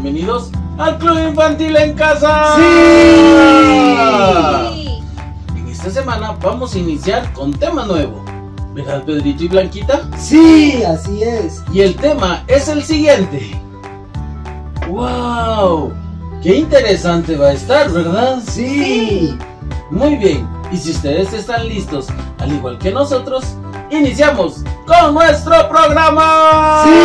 bienvenidos al Club Infantil en Casa. ¡Sí! En esta semana vamos a iniciar con tema nuevo, ¿verdad, Pedrito y Blanquita? Sí, así es. Y el tema es el siguiente. ¡Wow! ¡Qué interesante va a estar!, ¿verdad? Sí. Muy bien, y si ustedes están listos, al igual que nosotros, iniciamos con nuestro programa. ¡Sí!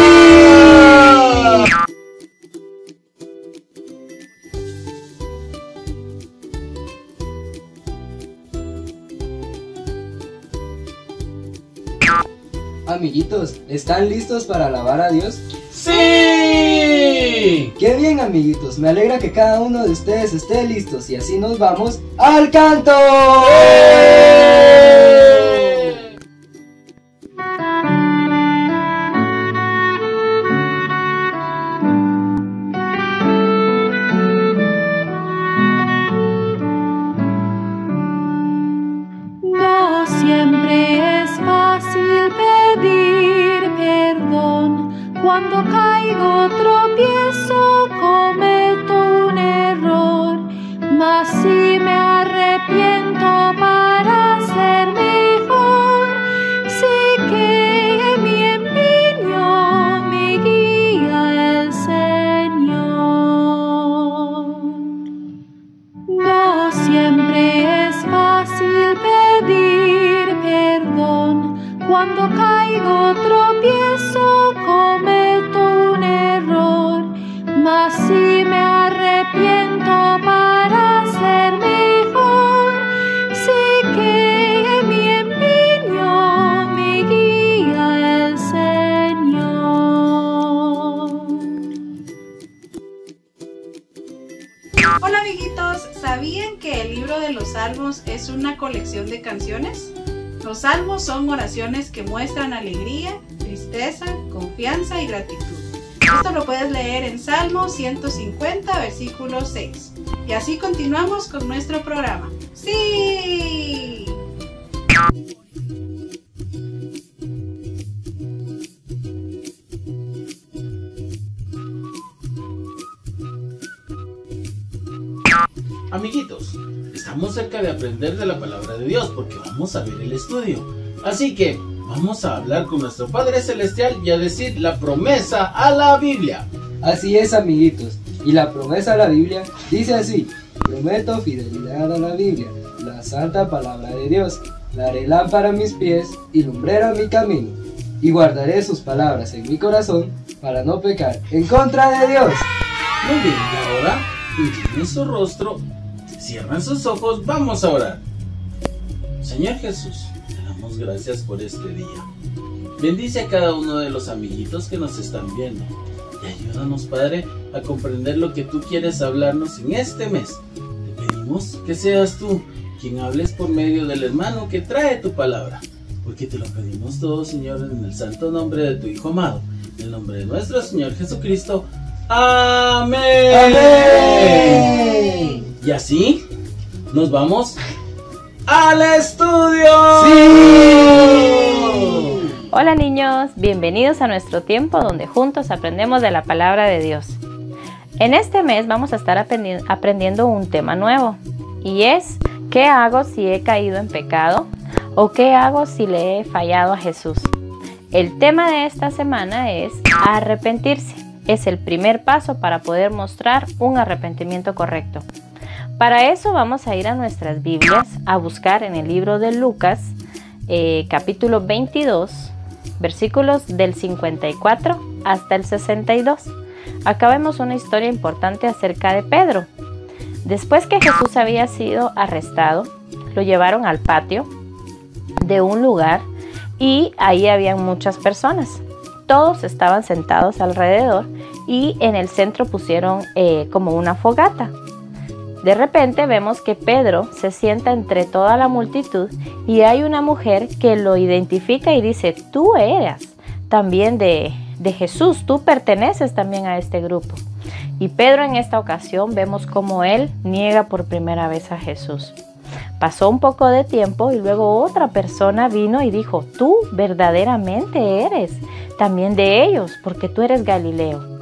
Amiguitos, ¿están listos para alabar a Dios? ¡Sí! ¡Qué bien, amiguitos! Me alegra que cada uno de ustedes esté listos y así nos vamos al canto. No siempre es fácil pedir perdón. Cuando caigo, tropiezo, cometo un error. Mas si me arrepiento para ser mejor, sé que mi empeño me guía el Señor. No siempre es fácil pedir perdón. Cuando caigo, tropiezo, cometo un error. Mas si me arrepiento para ser mejor, sé que mi empeño me guía el Señor. Hola amiguitos, ¿sabían que el libro de los Salmos es una colección de canciones? Los salmos son oraciones que muestran alegría, tristeza, confianza y gratitud. Esto lo puedes leer en Salmo 150, versículo 6. Y así continuamos con nuestro programa. ¡Sí! Amiguitos, estamos cerca de aprender de la palabra de Dios porque vamos a ver el estudio. Así que vamos a hablar con nuestro Padre Celestial y a decir la promesa a la Biblia. Así es, amiguitos. Y la promesa a la Biblia dice así: prometo fidelidad a la Biblia, la santa palabra de Dios. Daré lámpara a mis pies y lumbrera a mi camino. Y guardaré sus palabras en mi corazón para no pecar en contra de Dios. Muy bien, y ahora, inclinen su rostro, cierran sus ojos, vamos a orar. Señor Jesús, te damos gracias por este día. Bendice a cada uno de los amiguitos que nos están viendo. Y ayúdanos, Padre, a comprender lo que tú quieres hablarnos en este mes. Te pedimos que seas tú quien hables por medio del hermano que trae tu palabra. Porque te lo pedimos todo, Señor, en el santo nombre de tu Hijo amado. En el nombre de nuestro Señor Jesucristo. ¡Amén! ¡Amén! Y así nos vamos al estudio. ¡Sí! Hola niños, bienvenidos a nuestro tiempo donde juntos aprendemos de la palabra de Dios. En este mes vamos a estar aprendiendo un tema nuevo y es ¿qué hago si he caído en pecado? ¿O qué hago si le he fallado a Jesús? El tema de esta semana es arrepentirse. Es el primer paso para poder mostrar un arrepentimiento correcto. Para eso vamos a ir a nuestras Biblias a buscar en el libro de Lucas, capítulo 22, versículos del 54 hasta el 62. Acá vemos una historia importante acerca de Pedro. Después que Jesús había sido arrestado, lo llevaron al patio de un lugar y ahí habían muchas personas. Todos estaban sentados alrededor y en el centro pusieron como una fogata. De repente vemos que Pedro se sienta entre toda la multitud y hay una mujer que lo identifica y dice: tú eras también de Jesús, tú perteneces también a este grupo. Y Pedro en esta ocasión vemos cómo él niega por primera vez a Jesús. Pasó un poco de tiempo y luego otra persona vino y dijo: tú verdaderamente eres también de ellos, porque tú eres Galileo.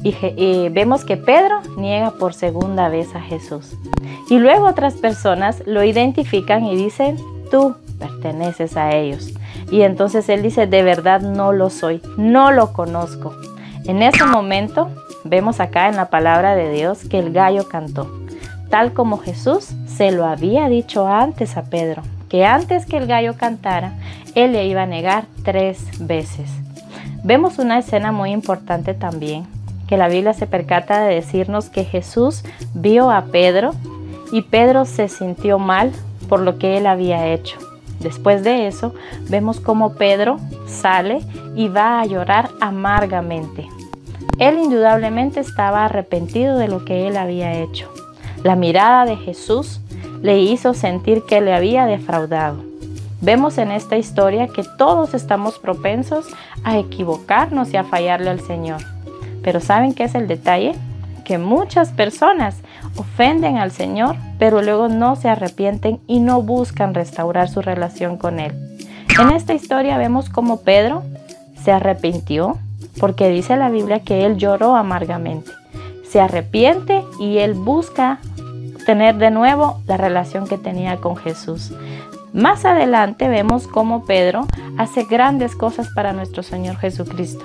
y vemos que Pedro niega por segunda vez a Jesús. Y luego otras personas lo identifican y dicen, tú perteneces a ellos. Y entonces él dice, de verdad no lo soy, no lo conozco. En ese momento vemos acá en la palabra de Dios que el gallo cantó, tal como Jesús se lo había dicho antes a Pedro, que antes que el gallo cantara, él le iba a negar 3 veces. Vemos una escena muy importante también, que la Biblia se percata de decirnos que Jesús vio a Pedro y Pedro se sintió mal por lo que él había hecho. Después de eso, vemos cómo Pedro sale y va a llorar amargamente. Él indudablemente estaba arrepentido de lo que él había hecho. La mirada de Jesús le hizo sentir que le había defraudado. Vemos en esta historia que todos estamos propensos a equivocarnos y a fallarle al Señor. Pero ¿saben qué es el detalle? Que muchas personas ofenden al Señor, pero luego no se arrepienten y no buscan restaurar su relación con Él. En esta historia vemos cómo Pedro se arrepintió, porque dice la Biblia que él lloró amargamente. Se arrepiente y él busca tener de nuevo la relación que tenía con Jesús. Más adelante vemos cómo Pedro hace grandes cosas para nuestro Señor Jesucristo.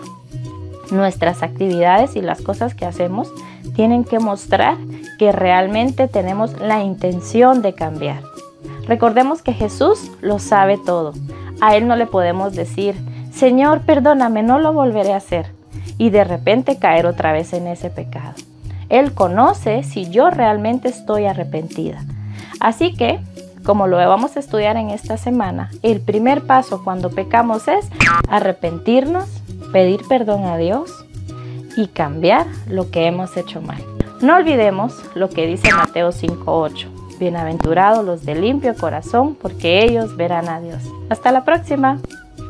Nuestras actividades y las cosas que hacemos tienen que mostrar que realmente tenemos la intención de cambiar. Recordemos que Jesús lo sabe todo. A Él no le podemos decir, Señor, perdóname, no lo volveré a hacer, y de repente caer otra vez en ese pecado. Él conoce si yo realmente estoy arrepentida. Así que, como lo vamos a estudiar en esta semana, el primer paso cuando pecamos es arrepentirnos, pedir perdón a Dios y cambiar lo que hemos hecho mal. No olvidemos lo que dice Mateo 5:8. Bienaventurados los de limpio corazón, porque ellos verán a Dios. Hasta la próxima.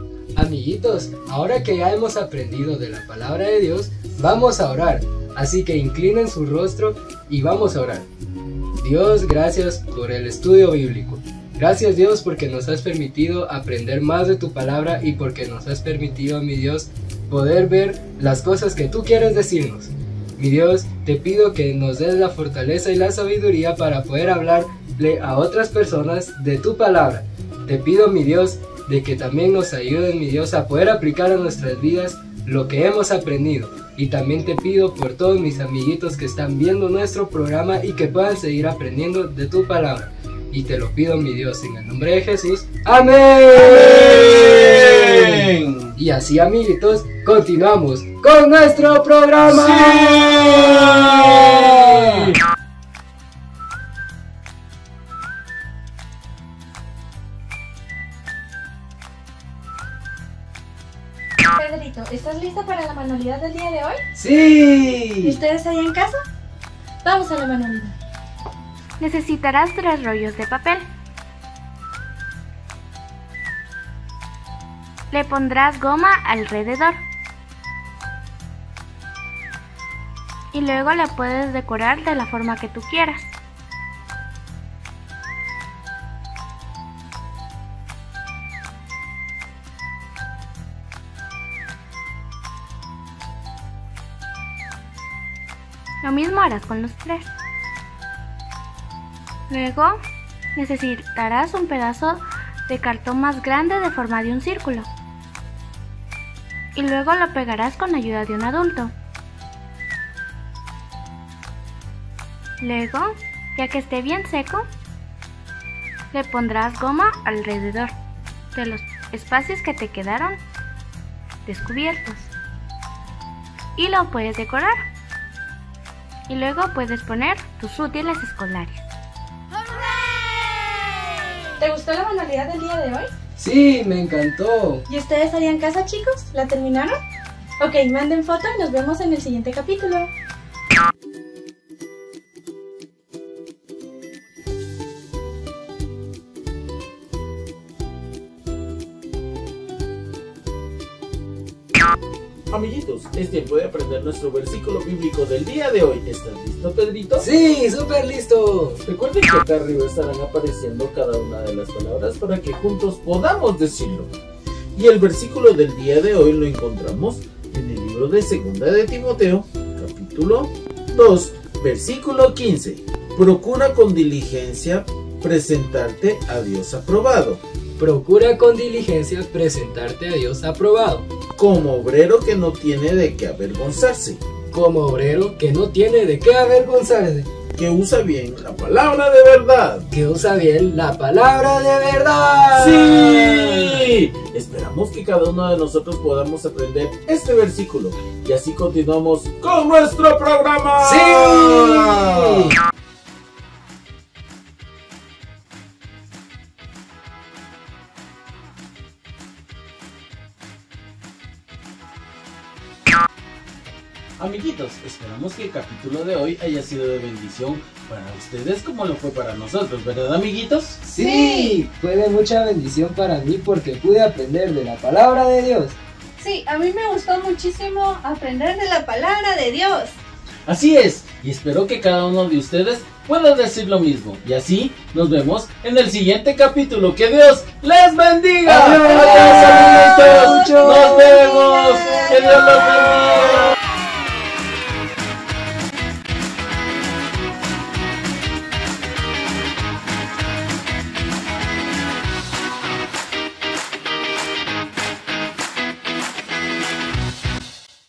Amiguitos, ahora que ya hemos aprendido de la palabra de Dios, vamos a orar. Así que inclinen su rostro y vamos a orar. Dios, gracias por el estudio bíblico. Gracias, Dios, porque nos has permitido aprender más de tu palabra y porque nos has permitido, mi Dios, poder ver las cosas que tú quieres decirnos. Mi Dios, te pido que nos des la fortaleza y la sabiduría para poder hablarle a otras personas de tu palabra. Te pido, mi Dios, de que también nos ayuden, mi Dios, a poder aplicar a nuestras vidas lo que hemos aprendido. Y también te pido por todos mis amiguitos que están viendo nuestro programa y que puedan seguir aprendiendo de tu palabra. Y te lo pido, mi Dios, en el nombre de Jesús. ¡Amén! ¡Amén! Y así, amiguitos, continuamos con nuestro programa. ¡Sí! Pedrito, ¿estás lista para la manualidad del día de hoy? ¡Sí! ¿Y ustedes allá en casa? Vamos a la manualidad. Necesitarás 3 rollos de papel. Le pondrás goma alrededor. Y luego la puedes decorar de la forma que tú quieras. Lo mismo harás con los 3. Luego necesitarás un pedazo de cartón más grande de forma de un círculo. Y luego lo pegarás con ayuda de un adulto. Luego, ya que esté bien seco, le pondrás goma alrededor de los espacios que te quedaron descubiertos. Y lo puedes decorar. Y luego puedes poner tus útiles escolares. ¿Te gustó la manualidad del día de hoy? Sí, me encantó. ¿Y ustedes allá en casa, chicos? ¿La terminaron? Ok, manden foto y nos vemos en el siguiente capítulo. Amiguitos, es tiempo de aprender nuestro versículo bíblico del día de hoy. ¿Estás listo, Pedrito? Sí, súper listo. Recuerden que acá arriba estarán apareciendo cada una de las palabras para que juntos podamos decirlo. Y el versículo del día de hoy lo encontramos en el libro de 2 de Timoteo, capítulo capítulo 2, versículo 15. Procura con diligencia presentarte a Dios aprobado, Procura con diligencia presentarte a Dios aprobado, como obrero que no tiene de qué avergonzarse, como obrero que no tiene de qué avergonzarse, que usa bien la palabra de verdad. que usa bien la palabra de verdad. ¡Sí! Esperamos que cada uno de nosotros podamos aprender este versículo y así continuamos con nuestro programa. ¡Sí! Amiguitos, esperamos que el capítulo de hoy haya sido de bendición para ustedes como lo fue para nosotros, ¿verdad, amiguitos? Sí, fue de mucha bendición para mí porque pude aprender de la palabra de Dios. Sí, a mí me gustó muchísimo aprender de la palabra de Dios. Así es, y espero que cada uno de ustedes pueda decir lo mismo. Y así nos vemos en el siguiente capítulo. ¡Que Dios les bendiga! ¡Adiós! ¡Adiós, amiguitos! ¡Nos vemos! ¡Que Dios los bendiga!